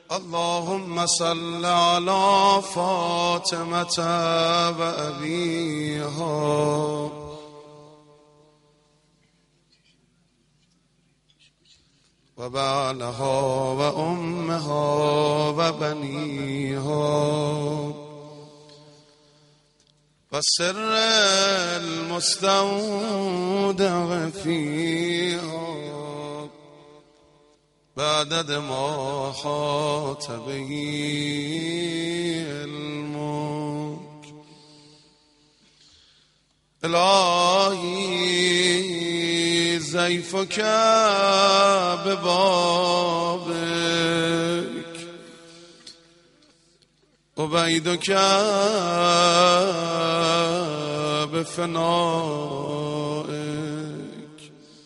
اللهم صل على فاطمة وأبيها وبعلها وأمها وبنيها والسر المستودع فيها بعدد ما حاط به علمك. إلهي زيفك ببابك عبيدك بفنائك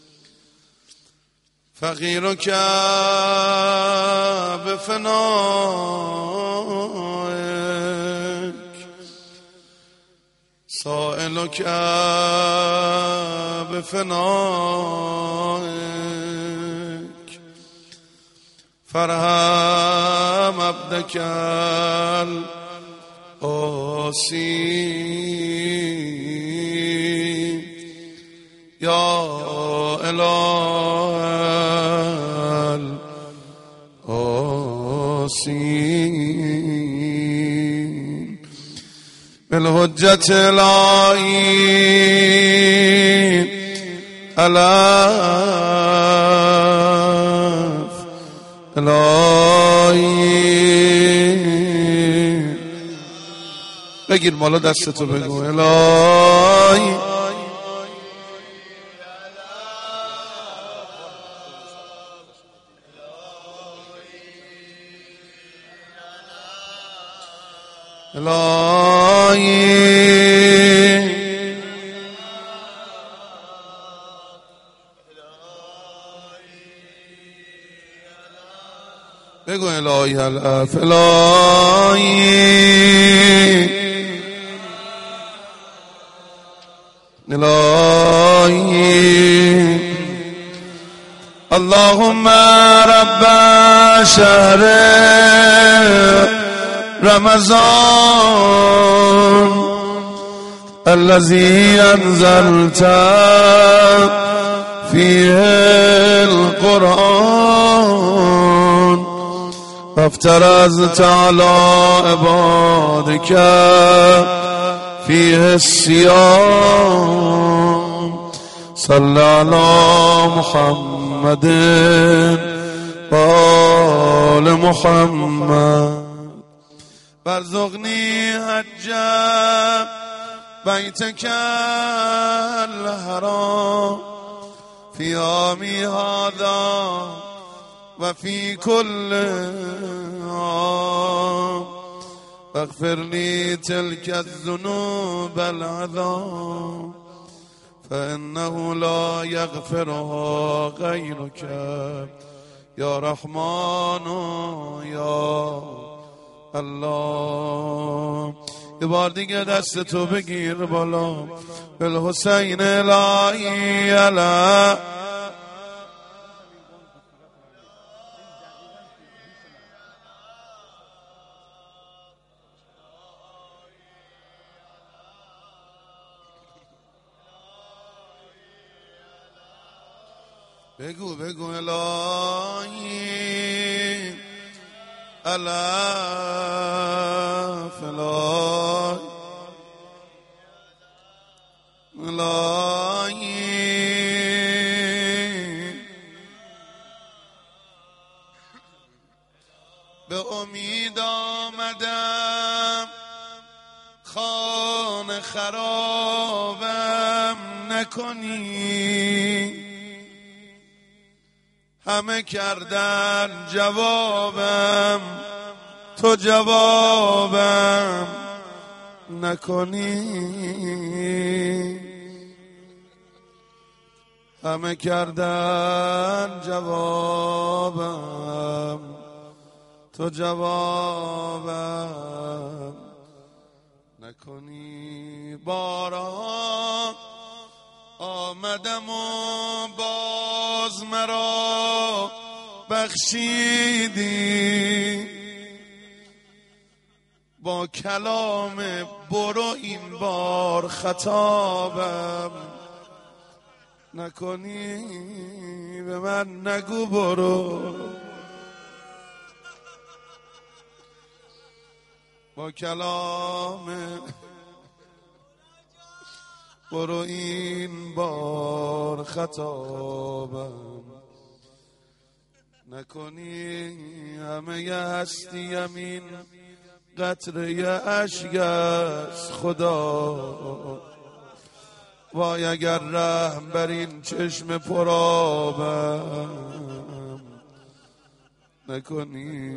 فقيرك بفنائك سائلك بفنائك فارحم عبدك الآسي يا إله الآسين بالحجة العين ألاف العين بگیر مالا دستتو بگو الهی الهی بگو الهی الاف الهی الهی اللهم رب شهر رمضان الذي أنزلت فيه القرآن وافترضت على عبادك فيه الصيام صل على محمد وآل محمد وارزقني حج بيتك الحرام في عامي هذا وفي كل عام واغفر لي تلك الذنوب العظام فإنه لا يغفرها غيرك يا رحمن يا الله. یه بار دیگه دستتو بگیر بالا بالحسین الهی علی بگو بگو الهی الاف الهی به امید آمدم خانه خرابم نکنی همه کردن جوابم تو جوابم نکنی همه کردن جوابم تو جوابم نکنی بارها آمدم و باز مرا بخشیدی با کلام برو این بار خطابم نکنی به من نگو برو با کلام برو این بار خطابم نکنی همه هستیم این قطره اشک از خدا وای اگر رحم بر این چشم پرآبم نکنی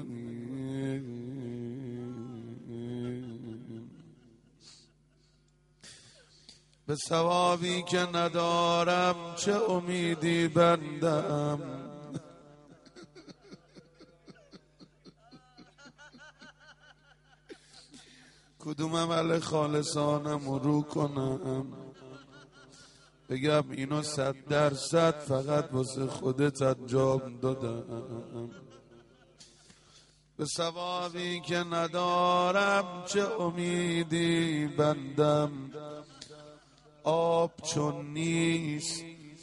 به ثوابی که ندارم چه امیدی بندم کدوم عمل خالصانم رو کنم بگم اینو 100% فقط واسه خودت انجام دادم به ثوابی که ندارم چه امیدی بندم آب چون نیست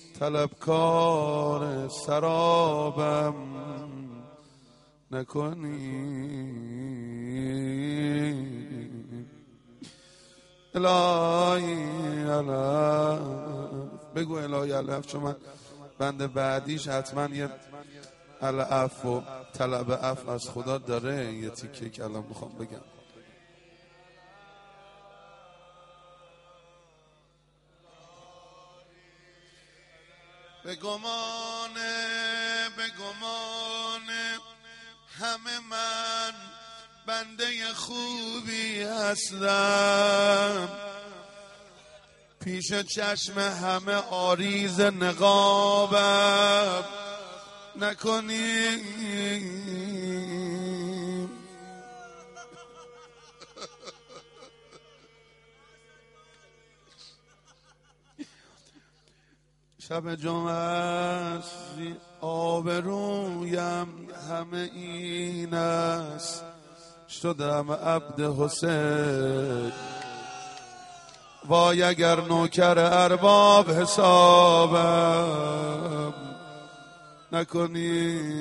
طلبکار سرابم نکنی الهی علف بگو الهی علف چون من بند بعدیش حتما یه علف و طلب عفو از خدا داره یه تیکه که الان میخوام بگم به گمانه همه من بنده خوبی هستم پیش چشم همه آریز نقابم نکنی شب جمعه است آبرویم همه این است شدم عبد حسین وای اگر نوکر ارباب حسابم نکنی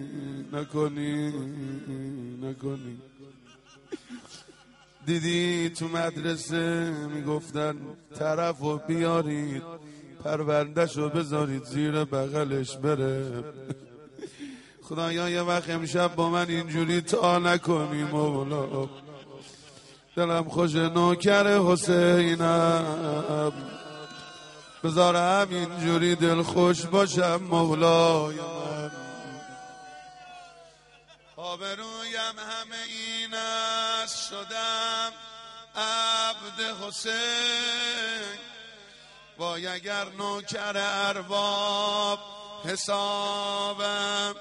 دیدی تو مدرسه میگفتن طرفو بیارید پروندهشو بذارید زیر بغلش بره خدایا یه وقت امشب با من اینجوری تا نکنی مولا دلم خوش نوکر حسینم بذار همینجوری دل خوش باشم مولای من آبرویم همه این است شدم عبد حسین وای اگر نوکر ارباب حسابم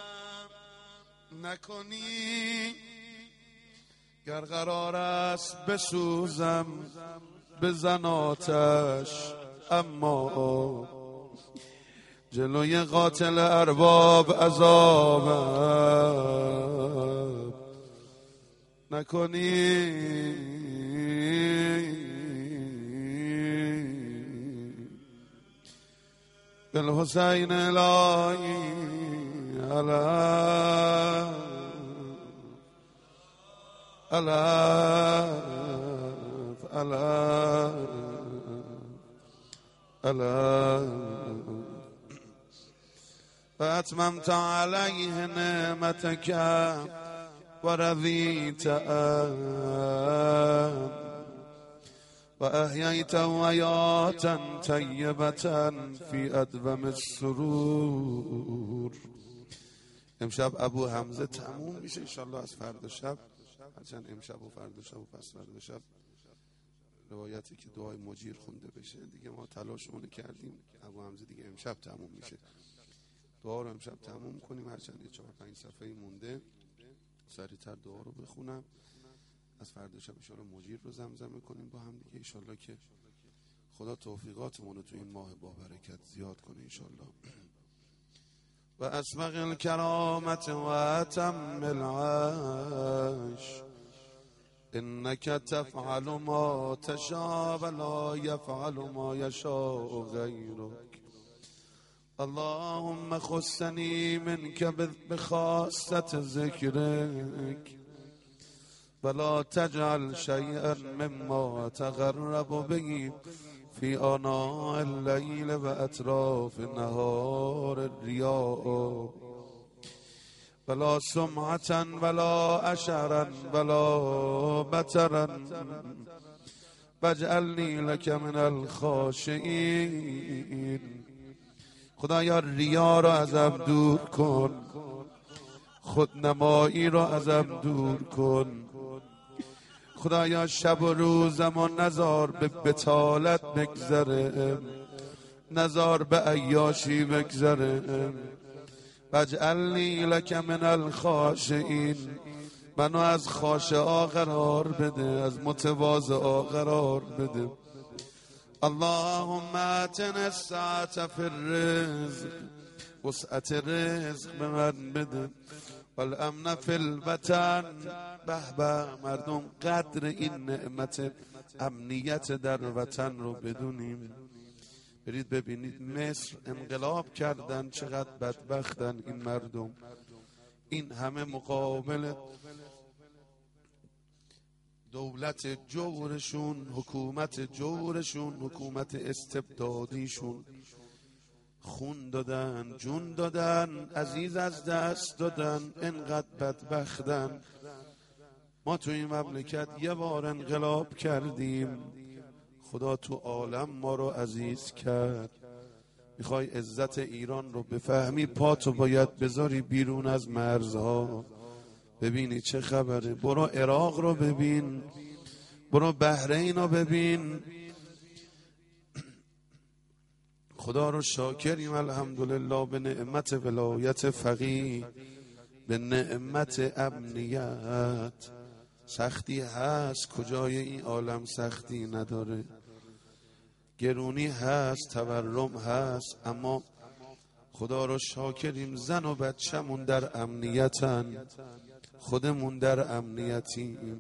نکنی گر قرار است بسوزم بزن آتش اما جلوی قاتل ارباب عذابم نکنی بالحسین الهی فأتممت عليه نعمتك ورضيت وأحييت حياة طيبة في أدوم السرور امشب ابو حمزه تموم میشه انشالله از فردا شب هرچند امشب و فردا شب و پس فردا شب روایتی که دعای مجیر خونده بشه دیگه ما تلاشمون کردیم ابو حمزه دیگه امشب تموم میشه دعا رو امشب تموم کنیم هرچند یه 4-5 صفحه مونده سریعتر دعا رو بخونم از فردا شب انشالله مجیر رو زمزمه کنیم با هم دیگه انشالله که خدا توفیقاتمون رو تو این ماه با برکت زیاد کنه انشالله و اسبغ الكرامة و اتم العيش انك تفعل ما تشاء ولا يفعل ما يشاء غيرك. اللهم خصني منك بخاصة ذكرك ولا تجعل شيئا مما تقرب به في آناء الليل و اطراف النهار الرياء ولا سمعة ولا اشرا ولا بترا واجعلني لك من الخاشعين. خدایا ریا را ازم دور کن، خودنمایی را ازم دور کن. خدایا شب و روزم و نزار به بطالت بگذره، نزار به عیاشی بگذره. واجعلنی لک من الخاشعین، منو از خاشعا قرار بده، از متواضعا قرار بده. اللهم اتنا السعة فی الرزق، وسعت رزق به من بده. والامن فی الوطن، به به مردم قدر این نعمت امنیت در وطن رو بدونیم. برید ببینید مصر انقلاب کردن، چقدر بدبختن این مردم. این همه مقابل دولت جورشون، حکومت جورشون، حکومت استبدادیشون، خون دادن، جون دادن، عزیز از دست دادن، انقدر بدبختن. ما تو این مملکت یه بار انقلاب کردیم، خدا تو عالم ما رو عزیز کرد. میخوای عزت ایران رو بفهمی، پاتو باید بذاری بیرون از مرزها، ببینی چه خبره. برو عراق رو ببین، برو بحرین رو ببین. خدا رو شاکریم الحمدلله به نعمت ولایت فقیه، به نعمت امنیت. سختی هست، کجای این عالم سختی نداره؟ گرونی هست، تورم هست، اما خدا رو شاکریم زن و بچه‌مون در امنیتن، خودمون در امنیتیم.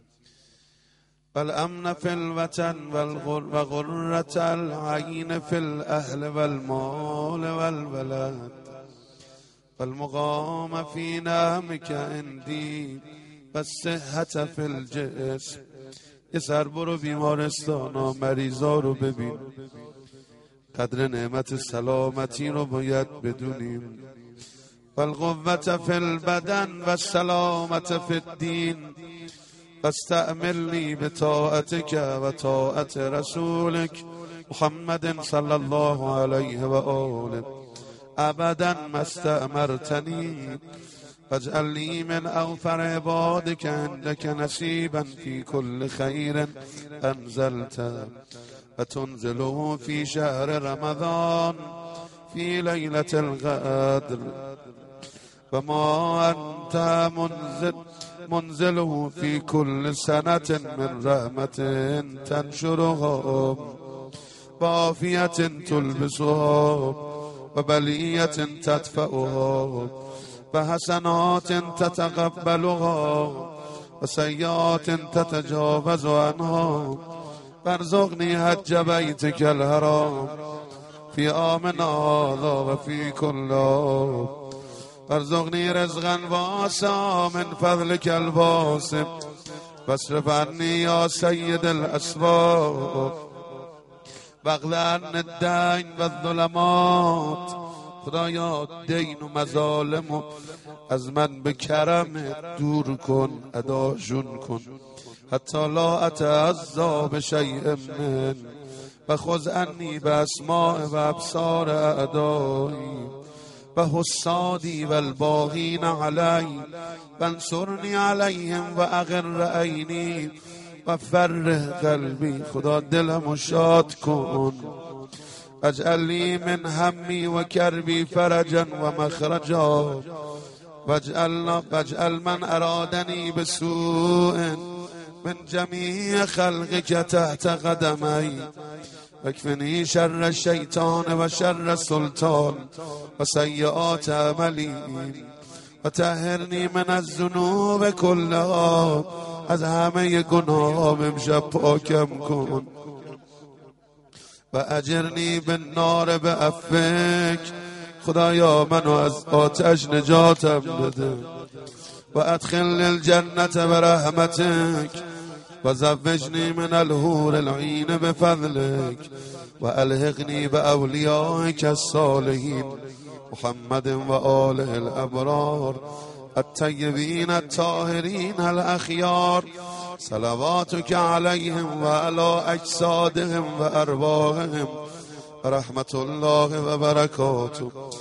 والامن فی الوطن و غرة العین فی الاهل والمال والولد والمقام فی نعمک عندی والصحة فی الجسم. یه سر برو بیمارستانا، مریضا رو ببین. قدر نعمت سلامتی رو باید بدونیم. والقوة فی البدن والسلامة فی الدین واستعملنی بطاعتك و طاعت رسولك محمد صلی الله علیه و آله ابدا ما استعمرتنی. واجعل لي من اوفر عبادك عندك نصيبا في كل خير انزلته وتنزله في شهر رمضان في ليلة القدر وما أنت منزله في كل سنة من رحمة تنشرها وعافية تلبسها وبلية تدفعها وحسنات تتقبلها وسيئات تتجاوز عنها. وارزقني حج بيتك الحرام في عامنا هذا وفي كل عام. وارزقني رزقا واسعا من فضلك الواسع واصرف عني يا سيد الاسباب واقض عني الدين والظلمات. خدایا دین و مظالم از من به کرم دور کن، اداشون کن. حتی لا اتعزا بشیء من و خذ عنی باسماع و ابصار اعدایی و حسادی و الباغین علی و انصرنی علیهم و اغر عینی و فرح قلبی. خدا دلمو شاد کن. واجعل لي من همي وكربي فرجا ومخرجا واجعل من أرادني بسوء من جميع خلقك تحت قدمي اکفنی شر الشیطان و شر السلطان و سیئات عملی و طهرنی من الذنوب کلها، از همه گناهام امشب پاکم کن. و اجرنی بالنار بعفوک، خدایا منو از آتش نجاتم بده. و ادخلنی الجنة برحمتک و زوجنی من الحور العین بفضلک و الحقنی باولیائک الصالحین محمد و آله الابرار الطیبین الطاهرین الاخیار، صلواتک علیهم و علی اجسادهم و ارواحهم رحمت الله و برکاته.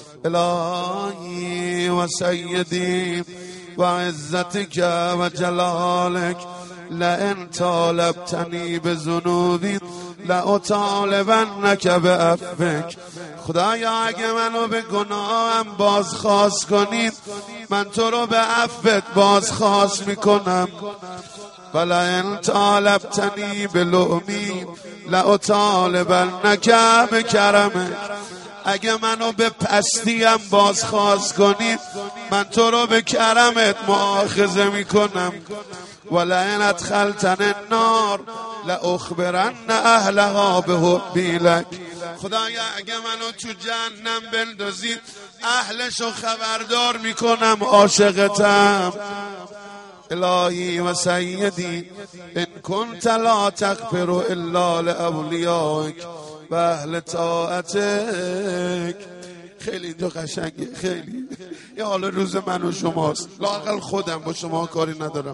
الهی و سیدی و عزتک و جلالک، لئن طالبتنی بذنوبی لأطالبنک بعفوک. خدایا اگه منو به گناهم بازخواست کنید، من تو رو به عفوت بازخواست میکنم. ولئن طالبتنی بلؤمی لأطالبنک بکرمک. اگه منو به پستیم بازخواست کنید، من تو رو به کرمت مؤاخذه میکنم. ولئن ادخلتنی النار لاخبرن اهلها بحبی لک. خدایا اگه منو تو جهنم بندازید، اهلشو خبردار میکنم عاشقتم. الهی و سیدی ان کنت لا تغفر الا لاولیائک و اهل طاعتک. خیلی اینجا قشنگه، خیلی یه حال روز من و شماست، لااقل خودم با شما کاری ندارم.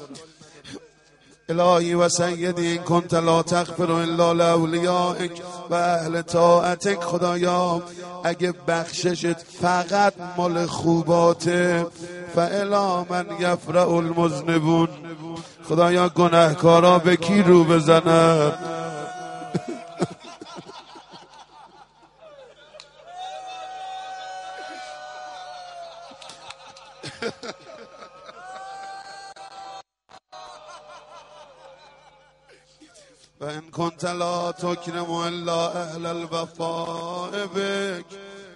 الهی و سیدی ان کنت لا تغفر الا لاولیائک و اهل طاعتک. خدایا اگه بخششت فقط مال خوباته، فالی من یفرح المذنبون. خدایا گناهکارا به کی رو بزنن؟ و ان کنت لا تکرم الا اهل الوفاء بک.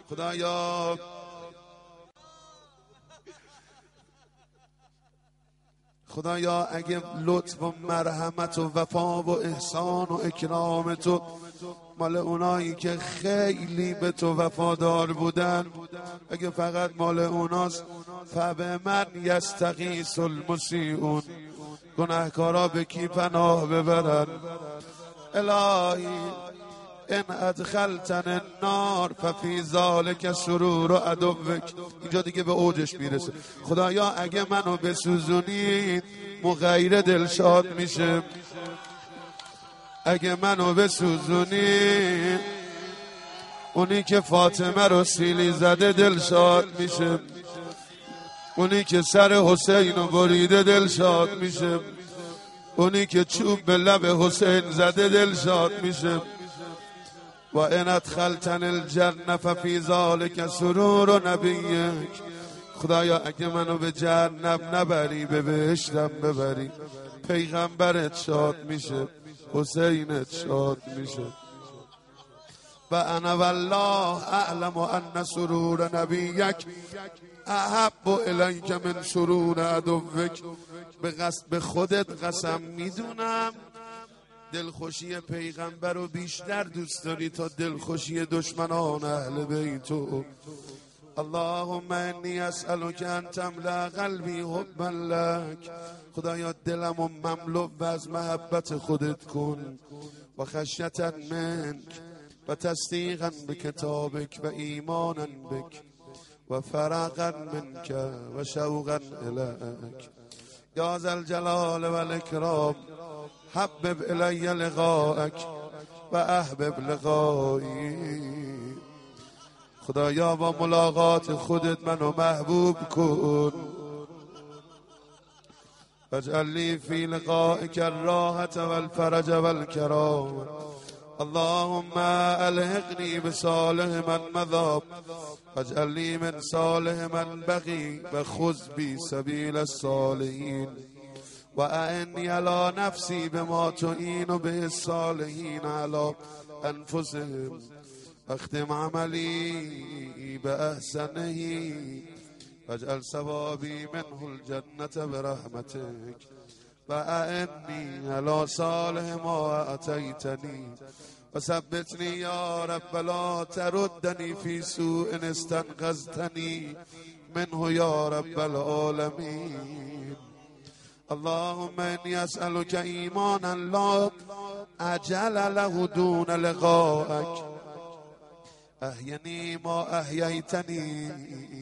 خدایا اگه لطف و مرحمت و وفا و احسان و اکرام تو مال اونایی که خیلی به تو وفادار بودن، اگه فقط مال اوناست، فبه من یستغیث المسیئون. گناهکارا به کی پناه ببرن؟ الهی ان ادخلتن النار ففی ذلک سرور عدوک. اینجا دیگه به اوجش میرسه. خدایا اگه منو بسوزونی، مغیر دلشاد میشه. اگه منو بسوزونی، اونی که فاطمه رو سیلی زده دلشاد میشه. اونی که سر حسین رو بریده دلشاد میشه. اونی که چوب به لب حسین زده دلشاد میشه. و ان ادخلتن الجنة ففی ذلک سرور نبیک. خدایا اگه منو به جهنم نبری، به بهشتم ببری، پیغمبرت شاد میشه، حسینت شاد میشه. و انا والله اعلم ان سرور نبیک احب الیک من سرور عدوک. به خودت قسم میدونم دلخوشی پیغمبر رو بیشتر دوست داری تا دلخوشی دشمنان اهل بیتو. اللهم انی اسألک ان تملأ قلبی حبا لک. خدایا دلمو مملو از محبت خودت کن، و خشیتا منک و تصدیقا بکتابک و ایمانا بک و فرقا منک و شوقا الیک. یا ذا الجلال و الاکرام حبب الی لقاءک و احبب لقایی. خدایا با ملاقات خودت منو محبوب کن. واجعل لی فی لقائک الراحة والفرج والکرام. اللهم الحقنی بصالح من مضى واجعل لی من صالح من بقی و خذ بی سبیل الصالحین. و اعنی علی نفسی بما تعین به الصالحین علی أنفسهم واختم عملي بأحسنه واجعل ثوابي منه الجنة برحمتك وأعني على صالح ما أتيتني وثبتني يا رب لا تردني في سوء استنقذتني منه يا رب العالمين. اللهم إني أسألك إيمانا لا أجل له دون لقائك أحيني ما أحييتني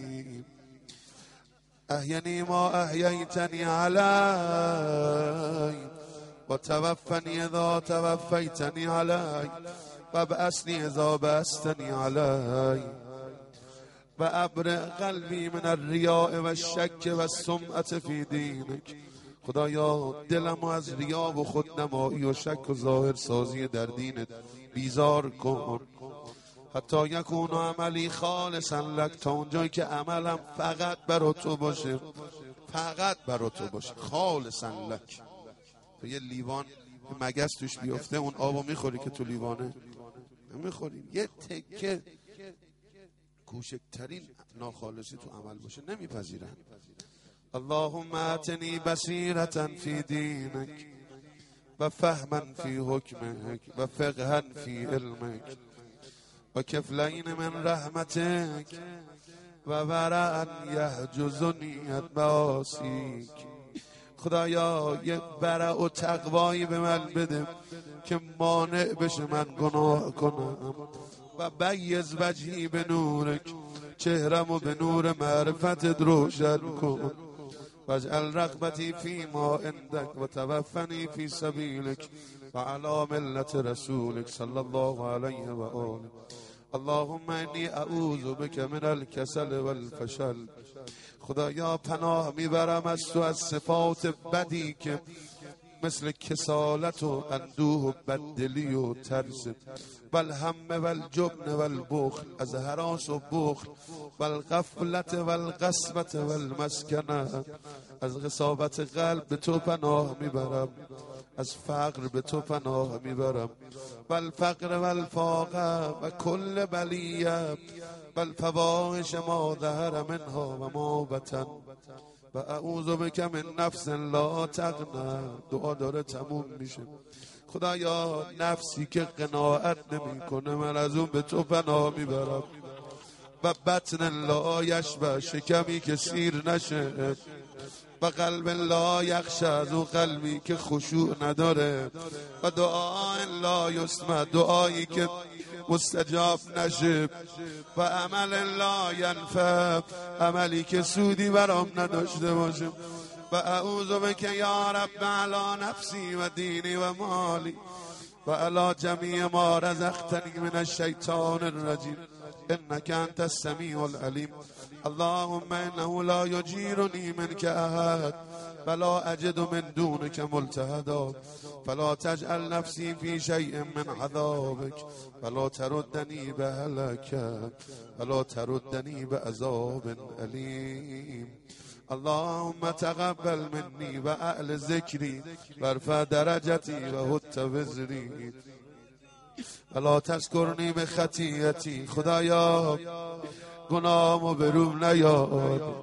علي وتوفني إذا توفيتني علي وابعثني إذا بعثتني علي وأبرئ قلبي من الریاء و الشک و السمعة فی دینک. خدایا دلم از ریا و خودنمایی و شک و ظاهر سازی در دینت بیزار کن حتی یکون عملی خالصا لک، تا اونجایی که عملم فقط برای تو باشه، فقط برای تو باشه، خالصا لک. تو یه لیوان مگس توش بیفته اون آبو میخوری که تو لیوانه؟ نمیخوریم. یه تکه کوچکترین ناخالصی تو عمل باشه نمیپذیرن. اللهم اتنی بصیرة فی دینک و فهما فی حکمک و فقها فی علمک و کفلین من رحمتک و ورعا یحجزنی المعاصیک. خدایا یه ورع و تقوایی به من بده که مانع بشه من گناه کنم و بیض وجهی به نورک، چهرمو به نور معرفتت روشن کن واجعل رغبتی فی ما عندک و توفنی فی سبیلک و علی ملت رسولک صلی الله علیه و آله. اللهم انی اعوذ بک من الکسل و الفشل. خدایا پناه میبرم از تو از صفات بدی که مثل کسالت و اندوه و بددلی و ترس و الهم و الجبن و البخل، از هراس و بخل و الغفلت و القسوت و المسکنه. از غصابت قلب به تو پناه میبرم، از فقر به تو پناه میبرم و الفقر و الفاقه و کل بلیه و الفواحش ما ظهر منها و ما بطن و اعوذ بک من نفس لا تغنی. دعا داره تموم میشه. خدایا نفسی که قناعت نمی کنه من از اون به تو پناه میبرم و بطن لا یشبع، شکمی که سیر نشه و قلب لا یخشع، از اون قلبی که خشوع نداره و دعا لا یسمع، دعایی که مستجاب نشه و عمل لا ینفع، عملی که سودی برام نداشته باشه. و اعوذ بک یا رب علی نفسی و دینی و مالی و علی جمیع ما رزقتنی من الشیطان الرجیم انک انت السمیع العلیم. اللهم انه لا یجیرنی منک احد فلا اجد من دونک ملتحدا فلا تجعل نفسی فی شیء من عذابک فلا تردنی بهلک فلا تردنی بعذاب علیم. اللهم تقبل منی و اعل ذکری و ارفع درجتی و حط وزری ولا تذکرنی به خطیئتی. خدایا گناهمو بروم نیار،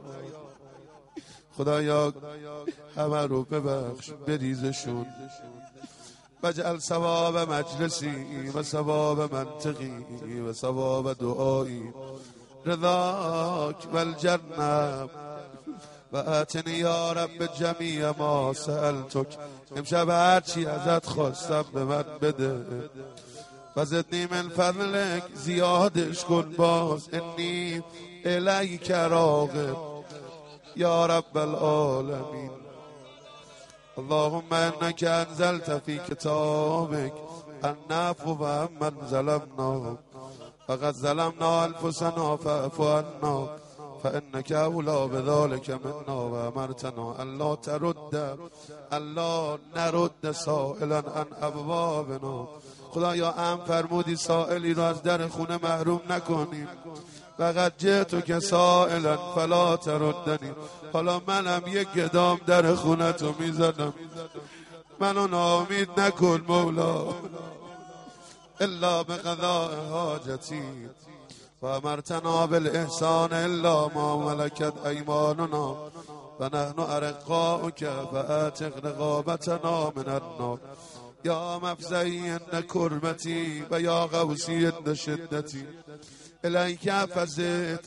خدایا همه رو ببخش بریزشون. واجعل ثواب مجلسی و ثواب منطقی و ثواب دعایی رضاک و الجنه و آتنی یا رب جمیع ما سألتک. امشب هرچی ازت خواستم به من بده و زدنی من فضلک، زیادش کن باز. انی الیک راغب یا رب العالمین. اللهم انک انزلت فی کتابک العفو و من ظلمنا فقد ظلمنا انفسنا فاعف عنا فانک اولی بذلک منا و امرتنا الا ترد الا نرد سائلا عن ابوابنا. خدایا امر فرمودی سائلی رو از در خونه محروم نکنیم. فقط جئتو که سائلا فلا تردنی. حالا منم یک گدام در خونه تو میزنم، منو ناامید نکن مولا. إلا بقضاء حاجتي وأمرتنا بالإحسان إلا ما ملكت أيماننا ونحن أرقاؤك فآتق رقابتنا من النار يا مفزعي إن كربتي ويا غوثي إن شدتي إليك فزت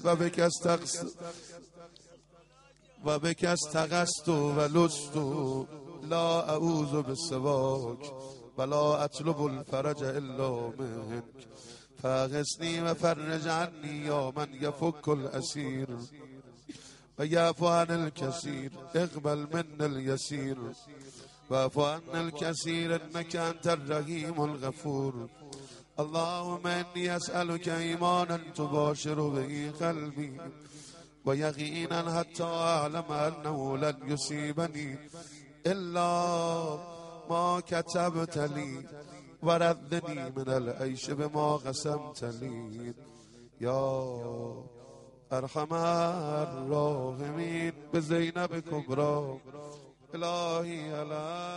وبك استغثت ولست لا أعوذ بسواك ولا أطلب الفرج إلا منك فاغثني وفرج عني يا من يفك الأسير ويعفو عن الكثير اقبل من اليسير واعف عن الكثير إنك أنت الرحيم الغفور اللهم إني أسألك إيمانا تباشر به قلبي ويقينا حتى أعلم أنه لن يصيبني إلا ما كتبت لي وردني من العيش بما قسمت لي يا أرحم الراحمين بزينب كبرى إلهي على